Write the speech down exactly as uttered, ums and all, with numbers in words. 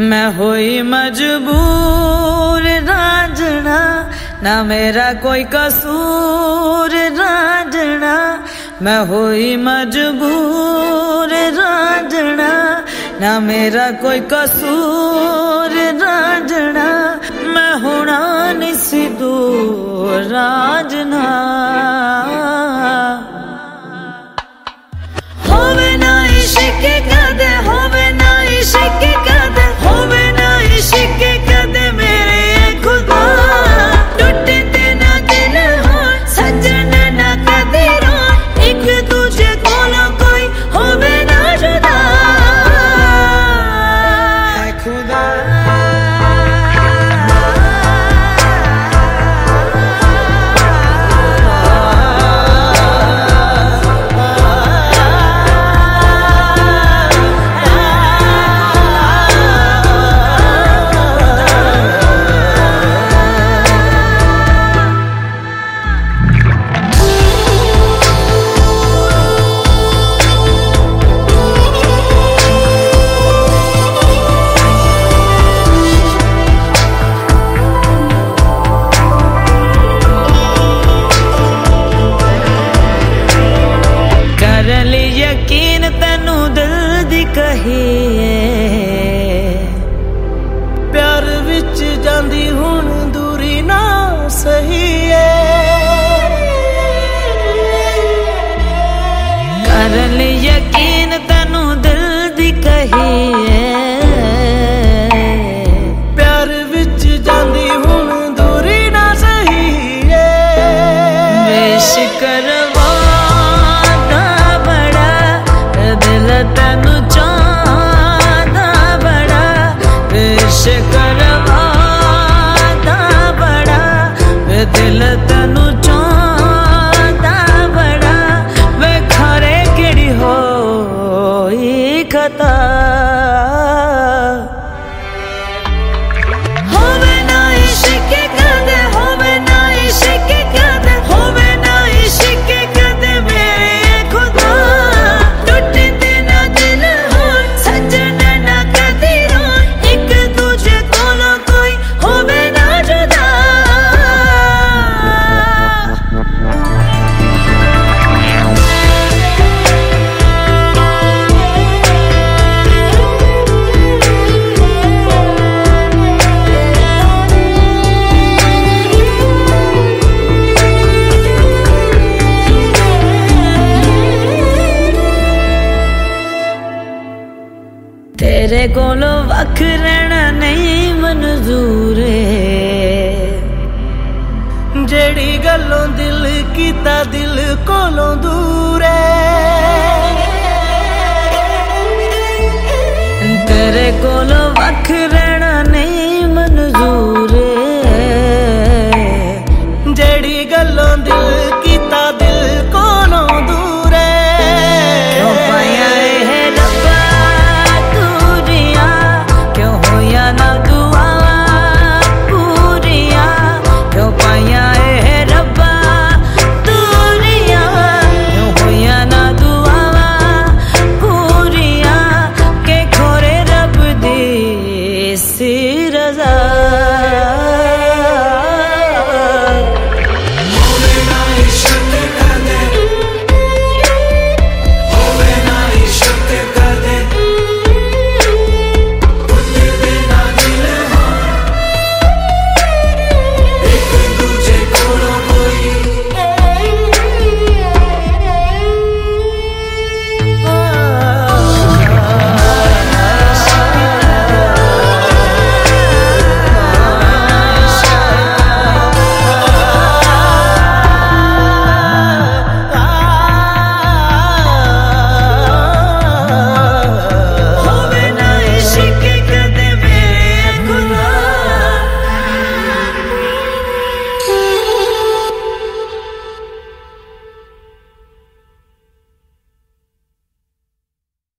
मैं हुई मजबूर रांझना, ना मेरा कोई कसूर रांझना। मैं हुई मजबूर रांझना, ना मेरा कोई कसूर रांझना। मैं होना निसी दूर रांझना। होवे ना इश्क कदे, होवे ना इश्क कदे, होवे ना इश्क कदे मेरे खुदा। टूटे ना दिल हो सजन ना कदे रो, एक दूजे कोलों कोई होवे ना जुदा। खुदा यकीन तेनू दिल दी कहिए, प्यार विच जांदी हुण दूरी ना सही है। कर ले यकीन तेनू दिल दी कहिए, प्यार विच जांदी हुण दूरी ना सही है। बेशिकर तेनू चाहदा बड़ा, पेश करवादा बड़ा, वे दिल तेनू चाहदा बड़ा। वे खरे केड़ी होई खता। होवे ना इश्क कदे, होवे ना इश्क कदे, होवे ना इश्क कदे मेरे खुदा। तेरे कोलों वख रहना नहीं मंजूर है, जेड़ी गल्लों दिल कीता दिल कोलों दूर है। तेरे कोलों वख रहना नहीं मंजूर है, जेड़ी गल्लों दिल की